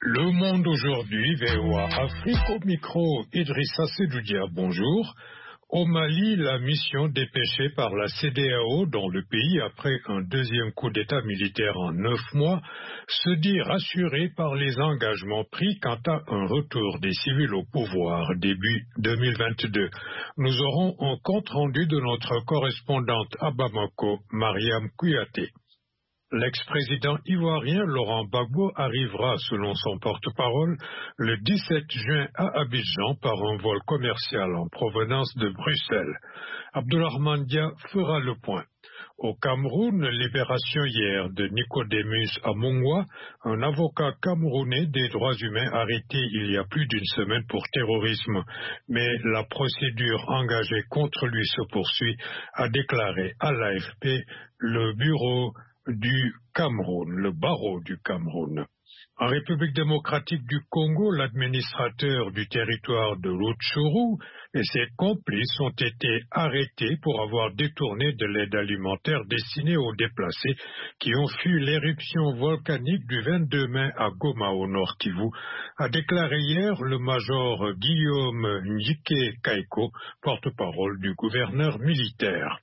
Le monde aujourd'hui, VOA Afrique au micro, Idrissa Sedoudia, bonjour. Au Mali, la mission dépêchée par la CEDEAO dans le pays après un deuxième coup d'État militaire en 9 mois se dit rassurée par les engagements pris quant à un retour des civils au pouvoir début 2022. Nous aurons un compte-rendu de notre correspondante à Bamako, Mariam Kouyaté. L'ex-président ivoirien Laurent Gbagbo arrivera, selon son porte-parole, le 17 juin à Abidjan par un vol commercial en provenance de Bruxelles. Abdourahmane Dia fera le point. Au Cameroun, libération hier de Nicodémus Amongwa, un avocat camerounais des droits humains arrêté il y a plus d'une semaine pour terrorisme. Mais la procédure engagée contre lui se poursuit, a déclaré à l'AFP le bureau du Cameroun, le barreau du Cameroun. En République démocratique du Congo, l'administrateur du territoire de Rutshuru et ses complices ont été arrêtés pour avoir détourné de l'aide alimentaire destinée aux déplacés qui ont fui l'éruption volcanique du 22 mai à Goma au Nord Kivu, a déclaré hier le major Guillaume Njike Kaiko, porte-parole du gouverneur militaire.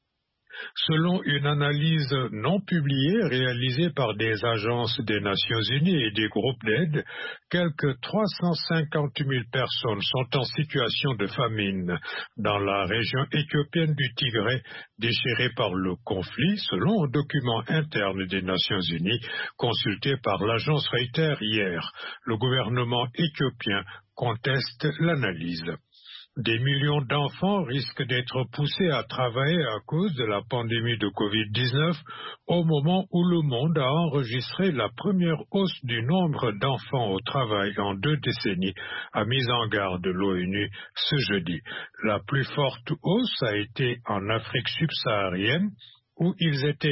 Selon une analyse non publiée réalisée par des agences des Nations Unies et des groupes d'aide, quelques 350 000 personnes sont en situation de famine dans la région éthiopienne du Tigré, déchirée par le conflit, selon un document interne des Nations Unies consulté par l'agence Reuters hier. Le gouvernement éthiopien conteste l'analyse. Des millions d'enfants risquent d'être poussés à travailler à cause de la pandémie de Covid-19 au moment où le monde a enregistré la première hausse du nombre d'enfants au travail en 2 décennies, a mis en garde l'ONU ce jeudi. La plus forte hausse a été en Afrique subsaharienne, où ils étaient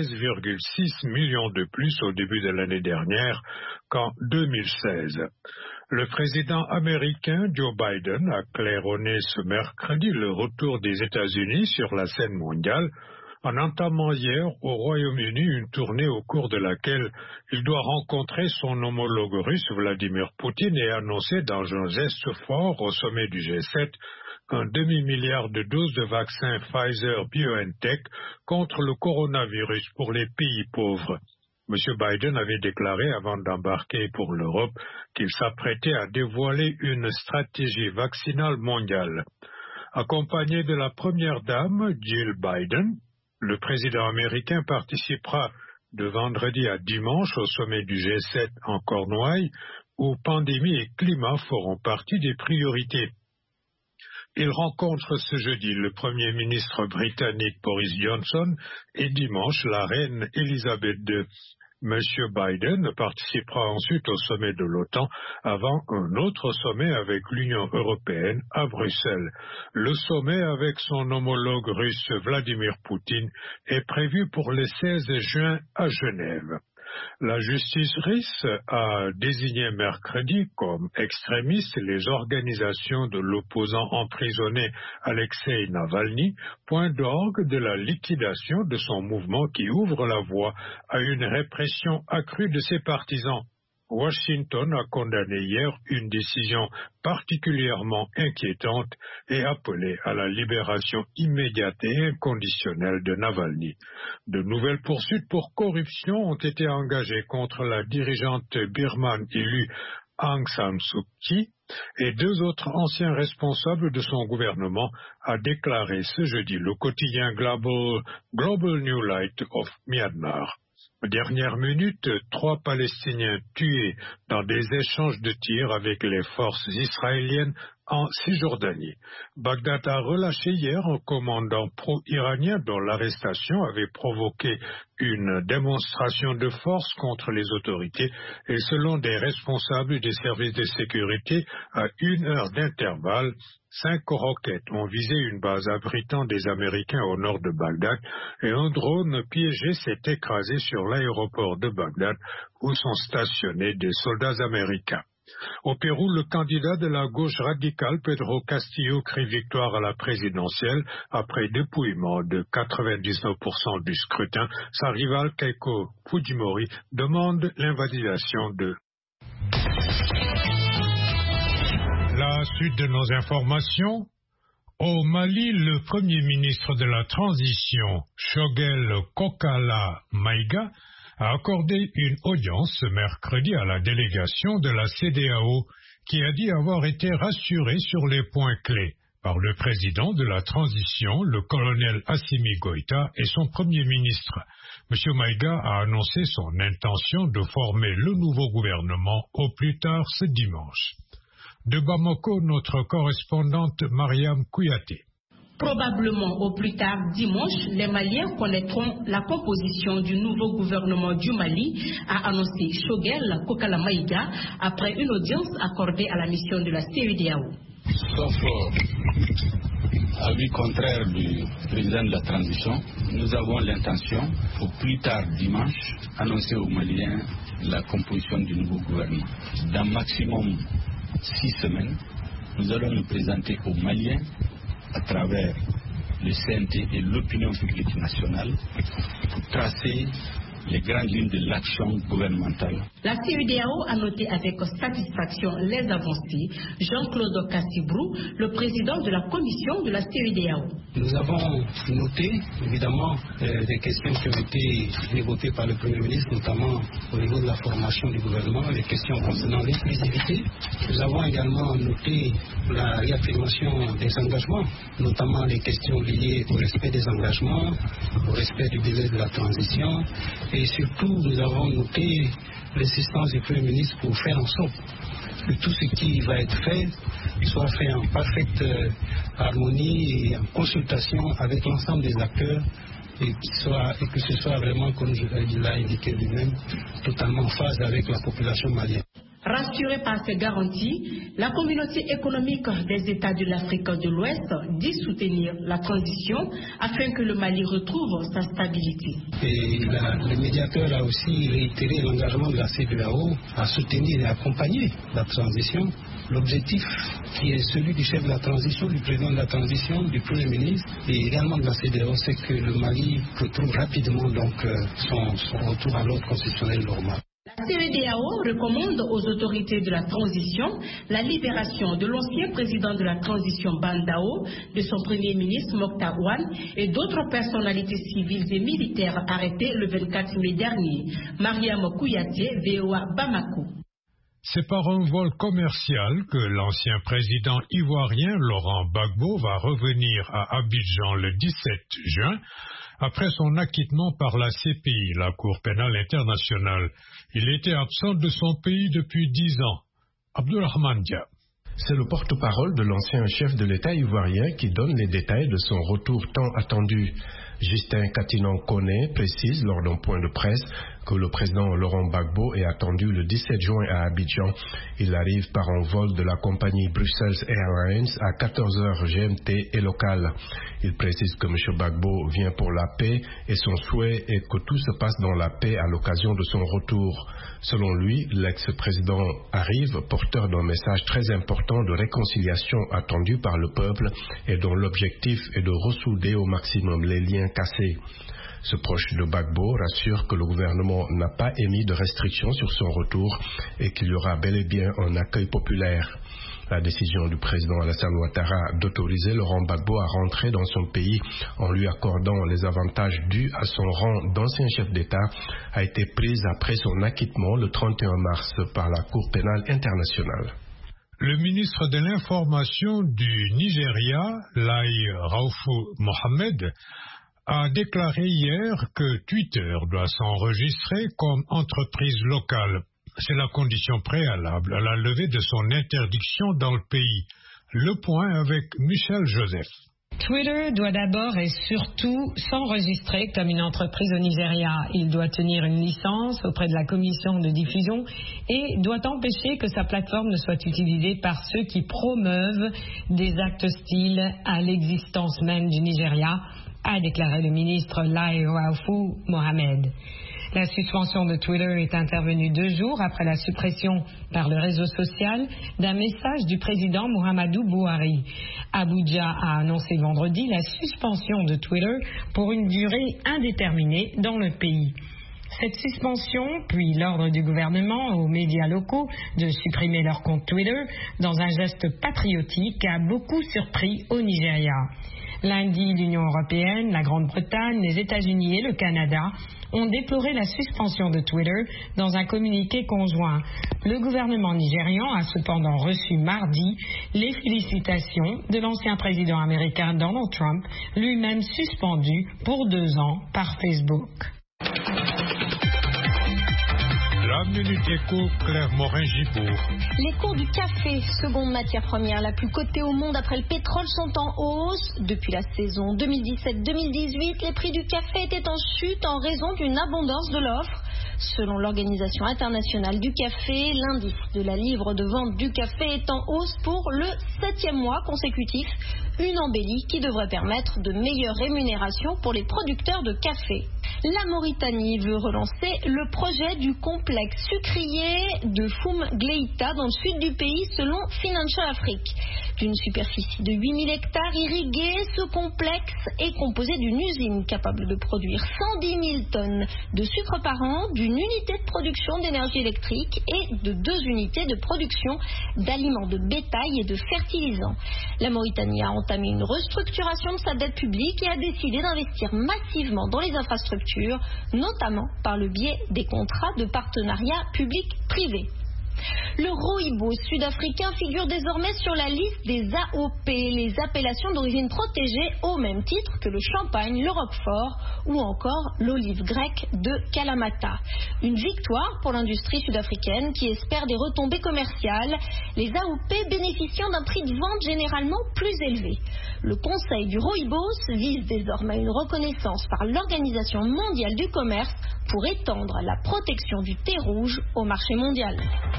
16,6 millions de plus au début de l'année dernière qu'en 2016. Le président américain Joe Biden a claironné ce mercredi le retour des États-Unis sur la scène mondiale en entamant hier au Royaume-Uni une tournée au cours de laquelle il doit rencontrer son homologue russe Vladimir Poutine et annoncer dans un geste fort au sommet du G7 un demi-milliard de doses de vaccins Pfizer-BioNTech contre le coronavirus pour les pays pauvres. M. Biden avait déclaré avant d'embarquer pour l'Europe qu'il s'apprêtait à dévoiler une stratégie vaccinale mondiale. Accompagné de la première dame, Jill Biden, le président américain participera de vendredi à dimanche au sommet du G7 en Cornouailles, où pandémie et climat feront partie des priorités. Il rencontre ce jeudi le Premier ministre britannique Boris Johnson et dimanche la reine Elisabeth II. M. Biden participera ensuite au sommet de l'OTAN avant un autre sommet avec l'Union européenne à Bruxelles. Le sommet avec son homologue russe Vladimir Poutine est prévu pour le 16 juin à Genève. La justice russe a désigné mercredi comme extrémistes les organisations de l'opposant emprisonné Alexei Navalny, point d'orgue de la liquidation de son mouvement qui ouvre la voie à une répression accrue de ses partisans. Washington a condamné hier une décision particulièrement inquiétante et appelé à la libération immédiate et inconditionnelle de Navalny. De nouvelles poursuites pour corruption ont été engagées contre la dirigeante birmane élue Aung San Suu Kyi et 2 autres anciens responsables de son gouvernement, a déclaré ce jeudi le quotidien Global New Light of Myanmar. Dernière minute, 3 Palestiniens tués dans des échanges de tirs avec les forces israéliennes en Cisjordanie. Bagdad a relâché hier un commandant pro-iranien dont l'arrestation avait provoqué une démonstration de force contre les autorités et selon des responsables des services de sécurité, à 1 heure d'intervalle, 5 roquettes ont visé une base abritant des Américains au nord de Bagdad et un drone piégé s'est écrasé sur l'aéroport de Bagdad où sont stationnés des soldats américains. Au Pérou, le candidat de la gauche radicale, Pedro Castillo, crie victoire à la présidentielle après dépouillement de 99% du scrutin. Sa rivale Keiko Fujimori demande l'invalidation de La suite de nos informations. Au Mali, le Premier ministre de la Transition, Choguel Kokala Maïga, a accordé une audience ce mercredi à la délégation de la CEDEAO qui a dit avoir été rassurée sur les points clés par le président de la transition, le colonel Assimi Goïta, et son Premier ministre. M. Maïga a annoncé son intention de former le nouveau gouvernement au plus tard ce dimanche. De Bamako, notre correspondante Mariam Kouyaté. Probablement au plus tard dimanche, les Maliens connaîtront la composition du nouveau gouvernement du Mali, a annoncé Choguel Kokala Maïga après une audience accordée à la mission de la CEDEAO. Sauf avis contraire du président de la transition, nous avons l'intention, au plus tard dimanche, annoncer aux Maliens la composition du nouveau gouvernement. Dans maximum 6 semaines, nous allons nous présenter aux Maliens à travers le CNT et l'opinion publique nationale pour tracer les grandes lignes de l'action gouvernementale. La CEDEAO a noté avec satisfaction les avancées. Jean-Claude Kassibrou, le président de la commission de la CEDEAO. Nous avons noté évidemment des questions qui ont été évoquées par le Premier ministre, notamment au niveau de la formation du gouvernement, les questions concernant l'inclusivité. Nous avons également noté la réaffirmation des engagements, notamment les questions liées au respect des engagements, au respect du délai de la transition. Et surtout, nous avons noté l'insistance du Premier ministre pour faire en sorte que tout ce qui va être fait soit fait en parfaite harmonie et en consultation avec l'ensemble des acteurs et que ce soit vraiment, comme il l'a indiqué lui-même, totalement en phase avec la population malienne. Rassurée par ces garanties, la communauté économique des États de l'Afrique de l'Ouest dit soutenir la transition afin que le Mali retrouve sa stabilité. Et le médiateur a aussi réitéré l'engagement de la CEDEAO à soutenir et accompagner la transition. L'objectif qui est celui du chef de la transition, du président de la transition, du Premier ministre et également de la CEDEAO, c'est que le Mali retrouve rapidement donc son retour à l'ordre constitutionnel normal. La CEDEAO recommande aux autorités de la transition la libération de l'ancien président de la transition Bandao, de son premier ministre Mokhtar Ouane et d'autres personnalités civiles et militaires arrêtées le 24 mai dernier. Mariam Kouyaté, VOA Bamako. C'est par un vol commercial que l'ancien président ivoirien Laurent Gbagbo va revenir à Abidjan le 17 juin après son acquittement par la CPI, la Cour pénale internationale. Il était absent de son pays depuis 10 ans. Abdourahmane Dia. C'est le porte-parole de l'ancien chef de l'État ivoirien qui donne les détails de son retour tant attendu. Justin Katinan Koné précise lors d'un point de presse que le président Laurent Gbagbo est attendu le 17 juin à Abidjan. Il arrive par un vol de la compagnie Brussels Airlines à 14h GMT et local. Il précise que M. Gbagbo vient pour la paix et son souhait est que tout se passe dans la paix à l'occasion de son retour. Selon lui, l'ex-président arrive porteur d'un message très important de réconciliation attendu par le peuple et dont l'objectif est de ressouder au maximum les liens cassés. Ce proche de Gbagbo rassure que le gouvernement n'a pas émis de restrictions sur son retour et qu'il y aura bel et bien un accueil populaire. La décision du président Alassane Ouattara d'autoriser Laurent Gbagbo à rentrer dans son pays en lui accordant les avantages dus à son rang d'ancien chef d'État a été prise après son acquittement le 31 mars par la Cour pénale internationale. Le ministre de l'Information du Nigeria, Lai Raufou Mohammed, a déclaré hier que Twitter doit s'enregistrer comme entreprise locale. C'est la condition préalable à la levée de son interdiction dans le pays. Le point avec Michel Joseph. Twitter doit d'abord et surtout s'enregistrer comme une entreprise au Nigeria. Il doit tenir une licence auprès de la commission de diffusion et doit empêcher que sa plateforme ne soit utilisée par ceux qui promeuvent des actes hostiles à l'existence même du Nigeria, a déclaré le ministre Lai Raufou Mohammed. La suspension de Twitter est intervenue 2 jours après la suppression par le réseau social d'un message du président Muhammadu Buhari. Abuja a annoncé vendredi la suspension de Twitter pour une durée indéterminée dans le pays. Cette suspension, puis l'ordre du gouvernement aux médias locaux de supprimer leur compte Twitter dans un geste patriotique a beaucoup surpris au Nigeria. Lundi, l'Union européenne, la Grande-Bretagne, les États-Unis et le Canada ont déploré la suspension de Twitter dans un communiqué conjoint. Le gouvernement nigérian a cependant reçu mardi les félicitations de l'ancien président américain Donald Trump, lui-même suspendu pour 2 ans par Facebook. La Minute Éco, Claire Morin-Gibourg. Les cours du café, seconde matière première la plus cotée au monde après le pétrole, sont en hausse. Depuis la saison 2017-2018, les prix du café étaient en chute en raison d'une abondance de l'offre. Selon l'Organisation internationale du café, l'indice de la livre de vente du café est en hausse pour le 7e mois consécutif. Une embellie qui devrait permettre de meilleures rémunérations pour les producteurs de café. La Mauritanie veut relancer le projet du complexe sucrier de Foum Gleïta dans le sud du pays selon Financial Afrique. D'une superficie de 8000 hectares irrigués, ce complexe est composé d'une usine capable de produire 110 000 tonnes de sucre par an, d'une unité de production d'énergie électrique et de 2 unités de production d'aliments de bétail et de fertilisants. La Mauritanie a entamé une restructuration de sa dette publique et a décidé d'investir massivement dans les infrastructures, notamment par le biais des contrats de partenariat public-privé. Le rooibos sud-africain figure désormais sur la liste des AOP, les appellations d'origine protégée, au même titre que le champagne, le roquefort ou encore l'olive grecque de Kalamata. Une victoire pour l'industrie sud-africaine qui espère des retombées commerciales, les AOP bénéficiant d'un prix de vente généralement plus élevé. Le Conseil du rooibos vise désormais une reconnaissance par l'Organisation mondiale du commerce pour étendre la protection du thé rouge au marché mondial.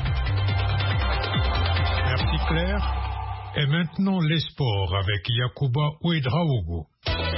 Merci Claire. Et maintenant les sports avec Yacouba Ouedraogo.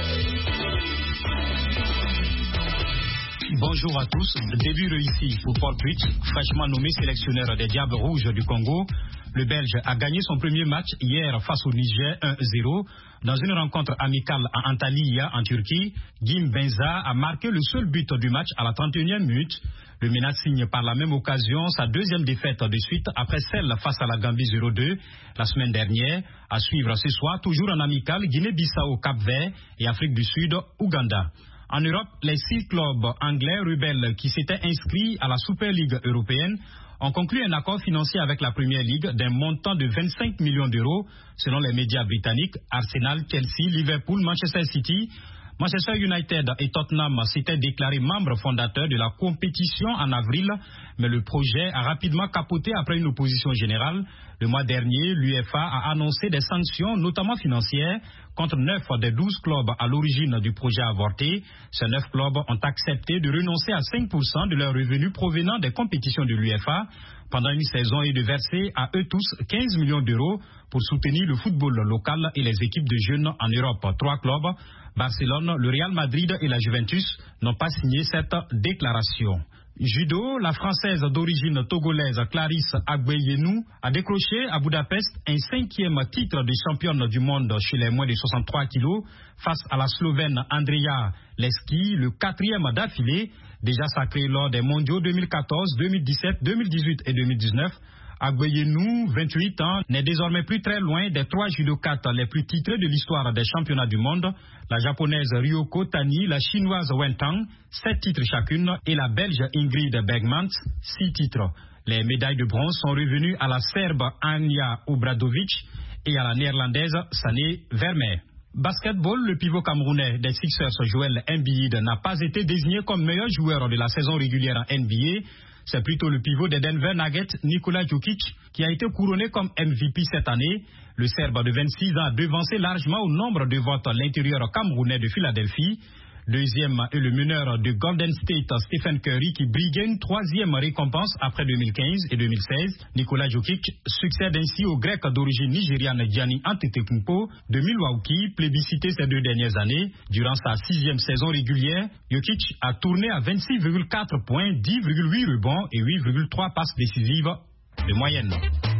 Bonjour à tous. Début réussi pour Paul Pritch, fraîchement nommé sélectionneur des Diables Rouges du Congo. Le Belge a gagné son premier match hier face au Niger 1-0. Dans une rencontre amicale à Antalya en Turquie, Gim Benza a marqué le seul but du match à la 31e minute. Le MENA signe par la même occasion sa deuxième défaite de suite après celle face à la Gambie 0-2 la semaine dernière. À suivre ce soir, toujours en amical, Guinée-Bissau, Cap-Vert et Afrique du Sud, Ouganda. En Europe, les 6 clubs anglais rebelles qui s'étaient inscrits à la Super League européenne ont conclu un accord financier avec la Premier League d'un montant de 25 millions d'euros, selon les médias britanniques. Arsenal, Chelsea, Liverpool, Manchester City, Manchester United et Tottenham s'étaient déclarés membres fondateurs de la compétition en avril, mais le projet a rapidement capoté après une opposition générale. Le mois dernier, l'UEFA a annoncé des sanctions, notamment financières, contre 9 des 12 clubs à l'origine du projet avorté. Ces 9 clubs ont accepté de renoncer à 5% de leurs revenus provenant des compétitions de l'UEFA pendant une saison et de verser à eux tous 15 millions d'euros pour soutenir le football local et les équipes de jeunes en Europe. 3 clubs, Barcelone, le Real Madrid et la Juventus, n'ont pas signé cette déclaration. Judo, la Française d'origine togolaise Clarisse Agbeyenou a décroché à Budapest un 5e titre de championne du monde chez les moins de 63 kilos face à la Slovène Andreea Leski, le 4e d'affilée, déjà sacré lors des mondiaux 2014, 2017, 2018 et 2019. Agbeyenou, 28 ans, n'est désormais plus très loin des 3 judokates les plus titrés de l'histoire des championnats du monde. La japonaise Ryoko Tani, la chinoise Wen Tang, 7 titres chacune, et la belge Ingrid Bergmans, 6 titres. Les médailles de bronze sont revenues à la Serbe Anja Obradovic et à la néerlandaise Sané Vermeer. Basketball, le pivot camerounais des Sixers Joel Embiid n'a pas été désigné comme meilleur joueur de la saison régulière en NBA. C'est plutôt le pivot des Denver Nuggets, Nikola Jokic, qui a été couronné comme MVP cette année. Le Serbe de 26 ans a devancé largement au nombre de votes l'intérieur camerounais de Philadelphie. Deuxième est le meneur de Golden State, Stephen Curry, qui briguait une 3e récompense après 2015 et 2016. Nikola Jokic succède ainsi au grec d'origine nigériane Giannis Antetokounmpo de Milwaukee, plébiscité ces 2 dernières années. Durant sa 6e saison régulière, Jokic a tourné à 26,4 points, 10,8 rebonds et 8,3 passes décisives de moyenne.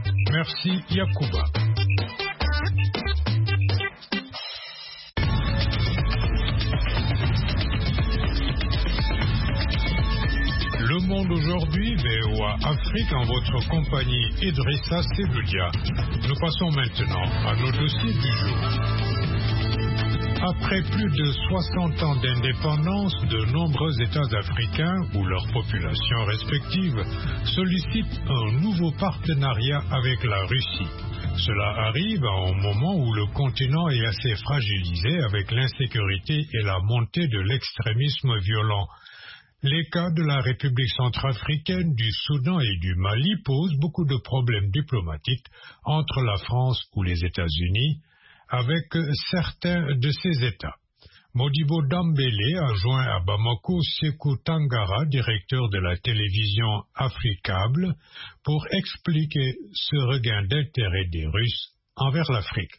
Merci Yacouba. Le Monde aujourd'hui, VOA Afrique en votre compagnie Idrissa Seloudia. Nous passons maintenant à nos dossiers du jour. Après plus de 60 ans d'indépendance, de nombreux États africains ou leurs populations respectives sollicitent un nouveau partenariat avec la Russie. Cela arrive à un moment où le continent est assez fragilisé avec l'insécurité et la montée de l'extrémisme violent. Les cas de la République centrafricaine, du Soudan et du Mali posent beaucoup de problèmes diplomatiques entre la France ou les États-Unis avec certains de ces États. Modibo Dambélé a joint à Bamako Sékou Tangara, directeur de la télévision Africable, pour expliquer ce regain d'intérêt des Russes envers l'Afrique.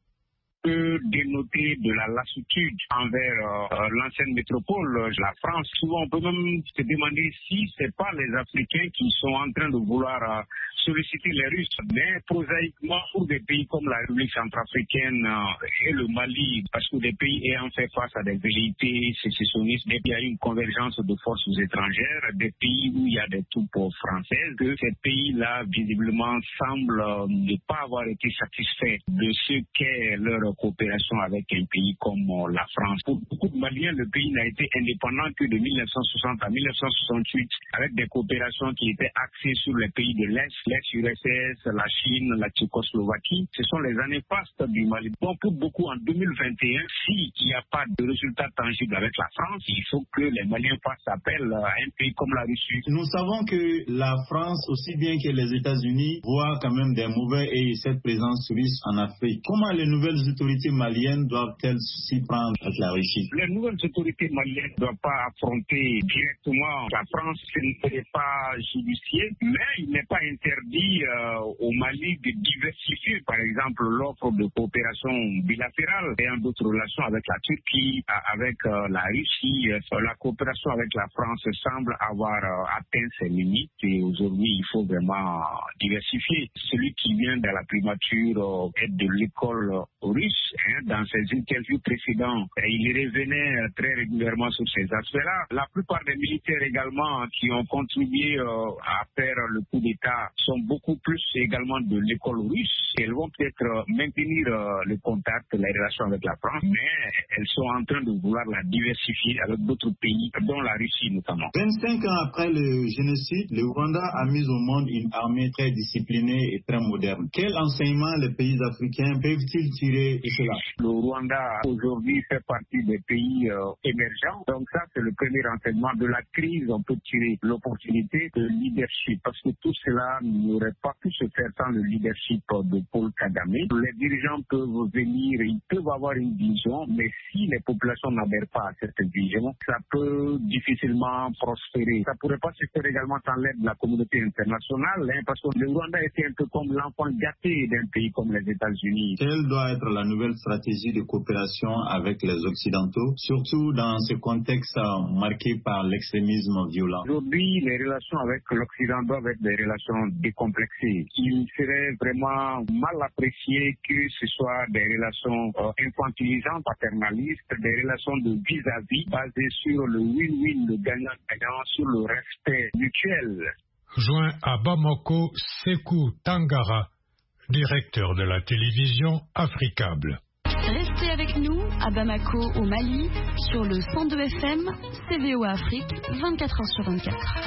Peut dénoter de la lassitude envers l'ancienne métropole, la France. Souvent, on peut même se demander si ce n'est pas les Africains qui sont en train de vouloir solliciter les Russes. Mais prosaïquement, pour des pays comme la République centrafricaine et le Mali, parce que des pays ayant fait face à des velléités sécessionnistes, il y a une convergence de forces étrangères, des pays où il y a des troupes françaises, que ces pays-là, visiblement, semblent ne pas avoir été satisfaits de ce qu'est leur coopération avec un pays comme la France. Pour beaucoup de Maliens, le pays n'a été indépendant que de 1960 à 1968, avec des coopérations qui étaient axées sur les pays de l'Est, l'ex-URSS, la Chine, la Tchécoslovaquie. Ce sont les années fastes du Mali. Donc pour beaucoup, en 2021, s'il n'y a pas de résultat tangible avec la France, il faut que les Maliens fassent appel à un pays comme la Russie. Nous savons que la France, aussi bien que les États-Unis, voient quand même des mauvais et cette présence russe en Afrique. Comment les nouvelles autorités maliennes doivent-elles s'y prendre avec la Russie? Les nouvelles autorités maliennes ne doivent pas affronter directement la France. Ce n'est pas judiciaire, mais il n'est pas interdit au Mali de diversifier, par exemple, l'offre de coopération bilatérale et d'autres relations avec la Turquie, avec la Russie. La coopération avec la France semble avoir atteint ses limites et aujourd'hui, il faut vraiment diversifier. Celui qui vient de la primature et de l'école russe, dans ses interviews précédentes, il revenait très régulièrement sur ces aspects-là. La plupart des militaires également qui ont contribué à faire le coup d'État sont beaucoup plus également de l'école russe. Elles vont peut-être maintenir le contact, la relation avec la France, mais elles sont en train de vouloir la diversifier avec d'autres pays, dont la Russie notamment. 25 ans après le génocide, le Rwanda a mis au monde une armée très disciplinée et très moderne. Quel enseignement les pays africains peuvent-ils tirer de cela? Le Rwanda aujourd'hui fait partie des pays émergents. Donc ça, c'est le premier renseignement de la crise. On peut tirer l'opportunité de leadership parce que tout cela n'aurait pas pu se faire sans le leadership de Paul Kagame. Les dirigeants peuvent venir, ils peuvent avoir une vision, mais si les populations n'adhèrent pas à cette vision, ça peut difficilement prospérer. Ça ne pourrait pas se faire également sans l'aide de la communauté internationale, parce que le Rwanda était un peu comme l'enfant gâté d'un pays comme les États-Unis. Quelle doit être la nouvelle stratégie de coopération avec les Occidentaux, surtout dans ce contexte marqué par l'extrémisme violent? Aujourd'hui, les relations avec l'Occident doivent être des relations décomplexées. Il serait vraiment mal apprécié que ce soit des relations infantilisantes, paternalistes, des relations de vis-à-vis basées sur le win-win, le gagnant-gagnant, sur le respect mutuel. Joint à Bamako, Sékou Tangara, directeur de la télévision Africable. Restez avec nous à Bamako au Mali sur le 102 FM CVO Afrique 24h sur 24.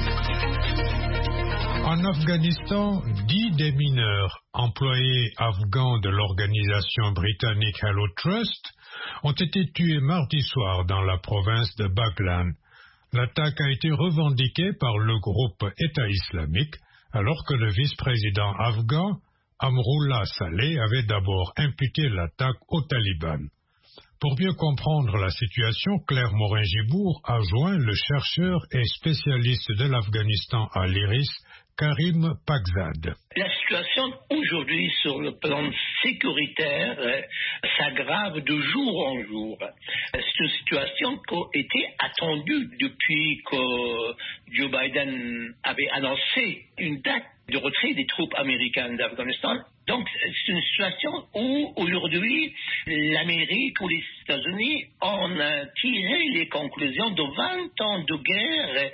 En Afghanistan, 10 des mineurs employés afghans de l'organisation britannique Hello Trust ont été tués mardi soir dans la province de Baghlan. L'attaque a été revendiquée par le groupe État islamique alors que le vice-président afghan Amrullah Saleh avait d'abord imputé l'attaque aux talibans. Pour mieux comprendre la situation, Claire Morin-Gibour a joint le chercheur et spécialiste de l'Afghanistan à l'IRIS, Karim Pakzad. La situation aujourd'hui sur le plan sécuritaire s'aggrave de jour en jour. C'est une situation qui a été attendue depuis que Joe Biden avait annoncé une date de retrait des troupes américaines d'Afghanistan. Donc, c'est une situation où, aujourd'hui, l'Amérique ou les États-Unis ont tiré les conclusions de 20 ans de guerre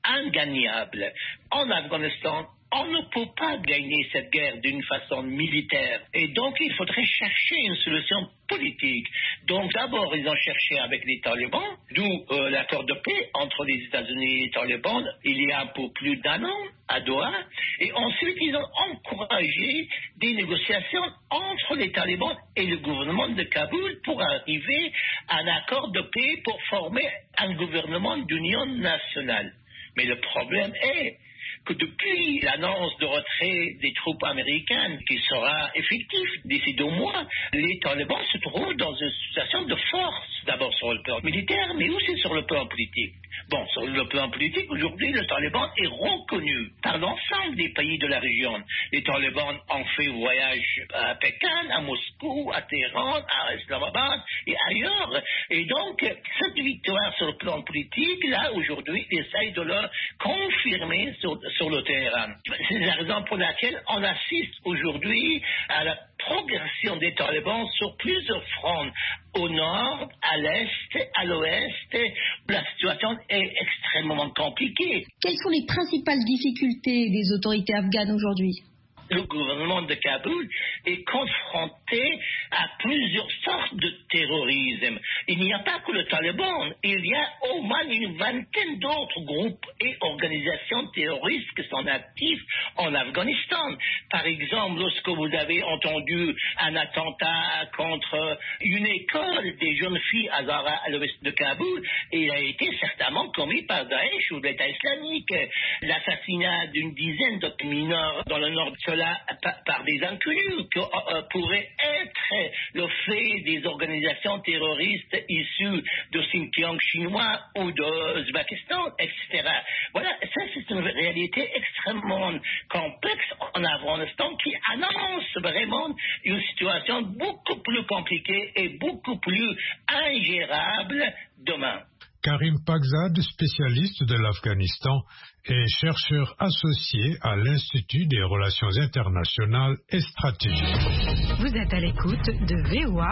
ingagnable. En Afghanistan, on ne peut pas gagner cette guerre d'une façon militaire. Et donc, il faudrait chercher une solution politique. Donc, d'abord, ils ont cherché avec les talibans, d'où l'accord de paix entre les États-Unis et les talibans, il y a un peu plus d'un an, à Doha. Et ensuite, ils ont encouragé des négociations entre les talibans et le gouvernement de Kaboul pour arriver à un accord de paix pour former un gouvernement d'union nationale. Mais le problème est que depuis l'annonce de retrait des troupes américaines qui sera effective d'ici 2 mois, les talibans se trouvent dans une situation de force, d'abord sur le plan militaire, mais aussi sur le plan politique. Bon, sur le plan politique, aujourd'hui, le Taliban est reconnu par l'ensemble des pays de la région. Les talibans ont fait voyage à Pékin, à Moscou, à Téhéran, à Islamabad et ailleurs. Et donc, cette victoire sur le plan politique, là, aujourd'hui, ils essayent de le confirmer sur le terrain. C'est la raison pour laquelle on assiste aujourd'hui à la progression des talibans sur plusieurs fronts, au nord, à l'est, à l'ouest. La situation est extrêmement compliquée. Quelles sont les principales difficultés des autorités afghanes aujourd'hui ? Le gouvernement de Kaboul est confronté à plusieurs sortes de terrorisme. Il n'y a pas que le Taliban, il y a au moins une vingtaine d'autres groupes et organisations terroristes qui sont actifs en Afghanistan. Par exemple, lorsque vous avez entendu un attentat contre une école des jeunes filles à Zara, à l'ouest de Kaboul, il a été certainement commis par Daesh ou l'État islamique. L'assassinat d'une dizaine de mineurs dans le nord de par des inconnus qui pourraient être le fait des organisations terroristes issues de Xinjiang chinois ou de Ouzbékistan, etc. Voilà, ça c'est une réalité extrêmement complexe en Afghanistan qui annonce vraiment une situation beaucoup plus compliquée et beaucoup plus ingérable demain. Karim Pakzad, spécialiste de l'Afghanistan et chercheur associé à l'Institut des Relations Internationales et Stratégiques. Vous êtes à l'écoute de VOA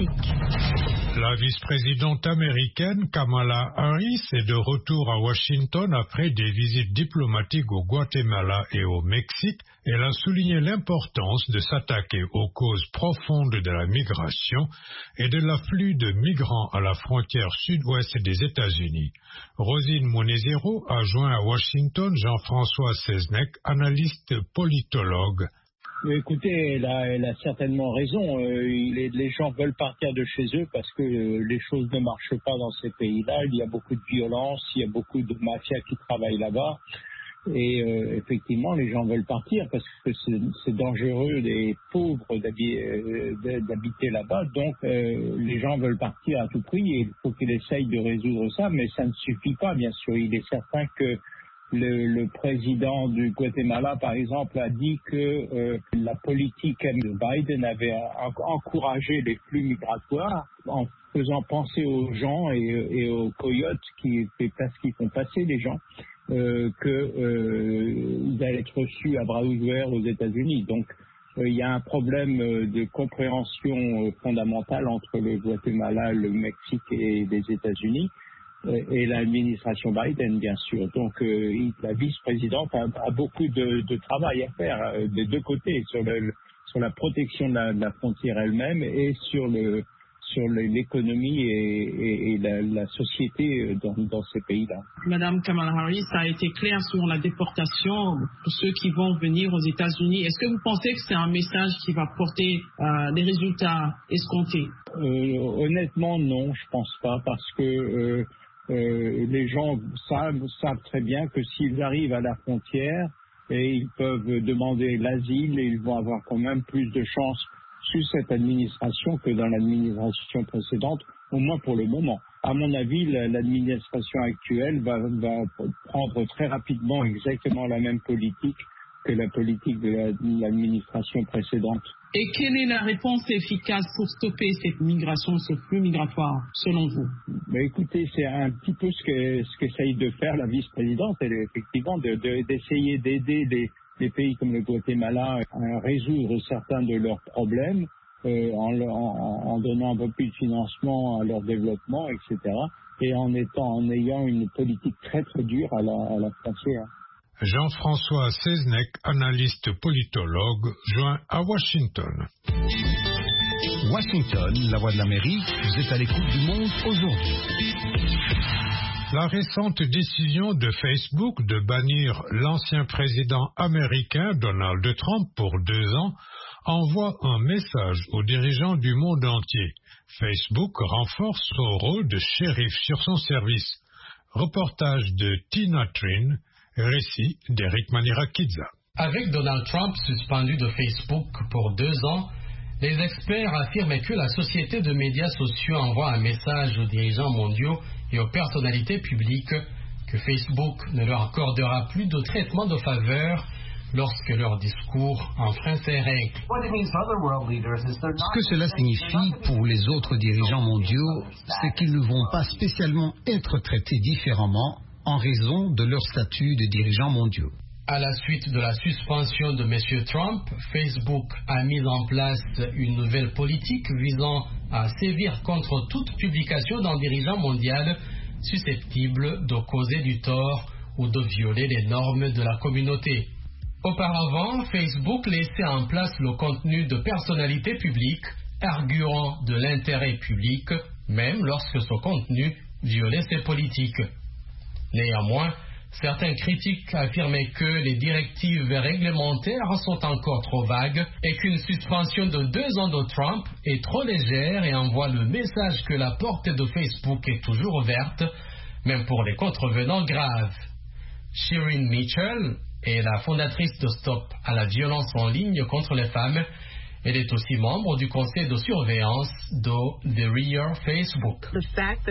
Afrique. La vice-présidente américaine Kamala Harris est de retour à Washington après des visites diplomatiques au Guatemala et au Mexique. Elle a souligné l'importance de s'attaquer aux causes profondes de la migration et de l'afflux de migrants à la frontière sud-ouest des États-Unis. Rosine Monezero a joint à Washington Jean-François Seznec, analyste politologue. Écoutez, elle a certainement raison. Les gens veulent partir de chez eux parce que les choses ne marchent pas dans ces pays-là. Il y a beaucoup de violence, il y a beaucoup de mafias qui travaillent là-bas. Et effectivement, les gens veulent partir parce que c'est dangereux des pauvres d'habiter là-bas. Donc, les gens veulent partir à tout prix et il faut qu'ils essayent de résoudre ça. Mais ça ne suffit pas, bien sûr. Il est certain que le président du Guatemala, par exemple, a dit que la politique de Biden avait encouragé les flux migratoires en faisant penser aux gens et aux coyotes qui font passer les gens. Qu'ils allaient être reçus à bras ouverts aux États-Unis. Donc, il y a un problème de compréhension fondamentale entre le Guatemala, le Mexique et les États-Unis et l'administration Biden, bien sûr. Donc, la vice-présidente a beaucoup de travail à faire des deux côtés, sur la protection de la frontière elle-même et sur l'économie et la société dans ces pays-là. Madame Kamala Harris a été claire sur la déportation pour ceux qui vont venir aux États-Unis. Est-ce que vous pensez que c'est un message qui va porter des résultats escomptés? Honnêtement, non, je pense pas, parce que les gens savent très bien que s'ils arrivent à la frontière, et ils peuvent demander l'asile et ils vont avoir quand même plus de chances sous cette administration que dans l'administration précédente, au moins pour le moment. À mon avis, l'administration actuelle va prendre très rapidement exactement la même politique que la politique de l'administration précédente. Et quelle est la réponse efficace pour stopper cette migration, ce flux migratoire, selon vous? Écoutez, c'est un petit peu ce qu'essaye de faire la vice-présidente, effectivement, d'essayer d'aider des pays comme le Guatemala à résoudre certains de leurs problèmes en donnant un peu plus de financement à leur développement, etc. et en ayant une politique très très dure à la frontière. Jean-François Seznec, analyste politologue, joint à Washington. Washington, la voix de l'Amérique, vous êtes à l'écoute du monde aujourd'hui. La récente décision de Facebook de bannir l'ancien président américain Donald Trump pour 2 ans envoie un message aux dirigeants du monde entier. Facebook renforce son rôle de shérif sur son service. Reportage de Tina Trin, récit d'Eric Manirakidza. Avec Donald Trump suspendu de Facebook pour 2 ans, les experts affirment que la société de médias sociaux envoie un message aux dirigeants mondiaux et aux personnalités publiques que Facebook ne leur accordera plus de traitement de faveur lorsque leur discours enfreint ses règles. Ce que cela signifie pour les autres dirigeants mondiaux, c'est qu'ils ne vont pas spécialement être traités différemment en raison de leur statut de dirigeants mondiaux. À la suite de la suspension de M. Trump, Facebook a mis en place une nouvelle politique visant à sévir contre toute publication d'un dirigeant mondial susceptible de causer du tort ou de violer les normes de la communauté. Auparavant, Facebook laissait en place le contenu de personnalités publiques arguant de l'intérêt public, même lorsque ce contenu violait ses politiques. Néanmoins, certains critiques affirmaient que les directives réglementaires sont encore trop vagues et qu'une suspension de 2 ans de Trump est trop légère et envoie le message que la porte de Facebook est toujours ouverte, même pour les contrevenants graves. Shireen Mitchell est la fondatrice de Stop à la violence en ligne contre les femmes. Elle est aussi membre du conseil de surveillance de The Real Facebook. Le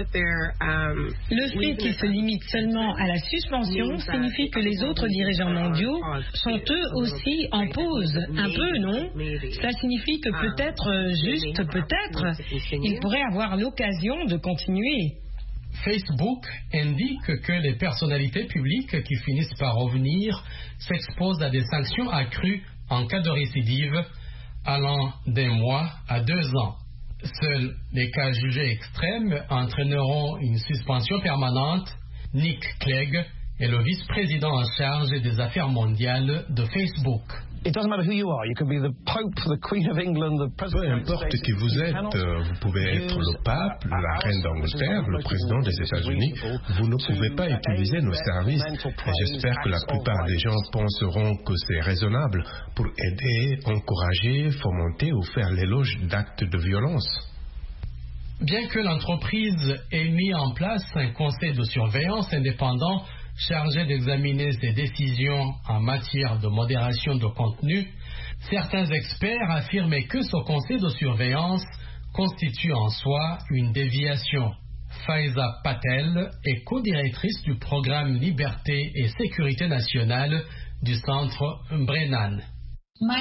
fait qu'ils se limitent seulement à la suspension signifie que les autres dirigeants mondiaux sont eux aussi en pause. Un peu, non? Cela signifie que peut-être, ils pourraient avoir l'occasion de continuer. Facebook indique que les personnalités publiques qui finissent par revenir s'exposent à des sanctions accrues en cas de récidive, allant d'1 mois à 2 ans. Seuls les cas jugés extrêmes entraîneront une suspension permanente. Nick Clegg est le vice-président en charge des affaires mondiales de Facebook. Peu importe qui vous êtes, vous pouvez être le pape, la reine d'Angleterre, le président des États-Unis, vous ne pouvez pas utiliser nos services. Et j'espère que la plupart des gens penseront que c'est raisonnable pour aider, encourager, fomenter ou faire l'éloge d'actes de violence. Bien que l'entreprise ait mis en place un conseil de surveillance indépendant chargé d'examiner ses décisions en matière de modération de contenu, certains experts affirmaient que ce conseil de surveillance constitue en soi une déviation. Faiza Patel est co-directrice du programme Liberté et Sécurité nationale du centre Brennan. Le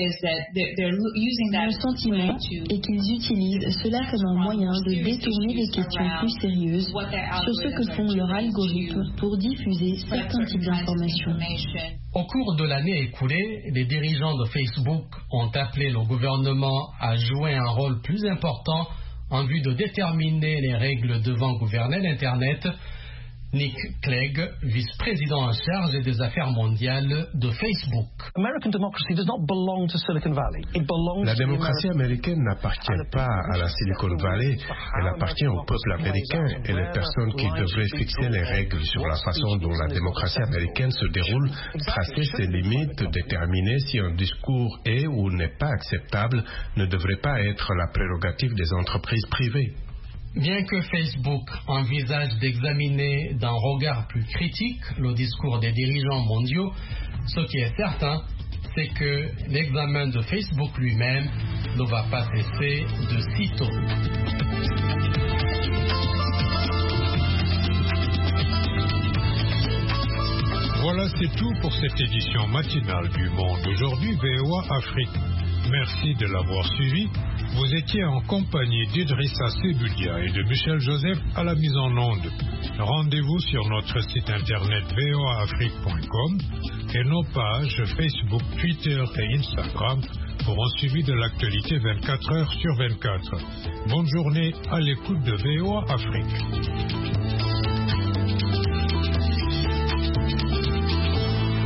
sentiment est qu'ils utilisent cela comme un moyen de détourner des questions plus sérieuses sur ce que font leurs algorithmes pour diffuser certains types d'informations. Au cours de l'année écoulée, les dirigeants de Facebook ont appelé le gouvernement à jouer un rôle plus important en vue de déterminer les règles devant gouverner l'Internet. Nick Clegg, vice-président en charge des affaires mondiales de Facebook. La démocratie américaine n'appartient pas à la Silicon Valley, elle appartient au peuple américain et les personnes qui devraient fixer les règles sur la façon dont la démocratie américaine se déroule, tracer ses limites, déterminer si un discours est ou n'est pas acceptable, ne devrait pas être la prérogative des entreprises privées. Bien que Facebook envisage d'examiner d'un regard plus critique le discours des dirigeants mondiaux, ce qui est certain, c'est que l'examen de Facebook lui-même ne va pas cesser de sitôt. Voilà, c'est tout pour cette édition matinale du Monde aujourd'hui VOA Afrique. Merci de l'avoir suivi. Vous étiez en compagnie d'Idrissa Seboudia et de Michel Joseph à la mise en onde. Rendez-vous sur notre site internet voaafrique.com et nos pages Facebook, Twitter et Instagram pour un suivi de l'actualité 24 heures sur 24. Bonne journée à l'écoute de VOA Afrique.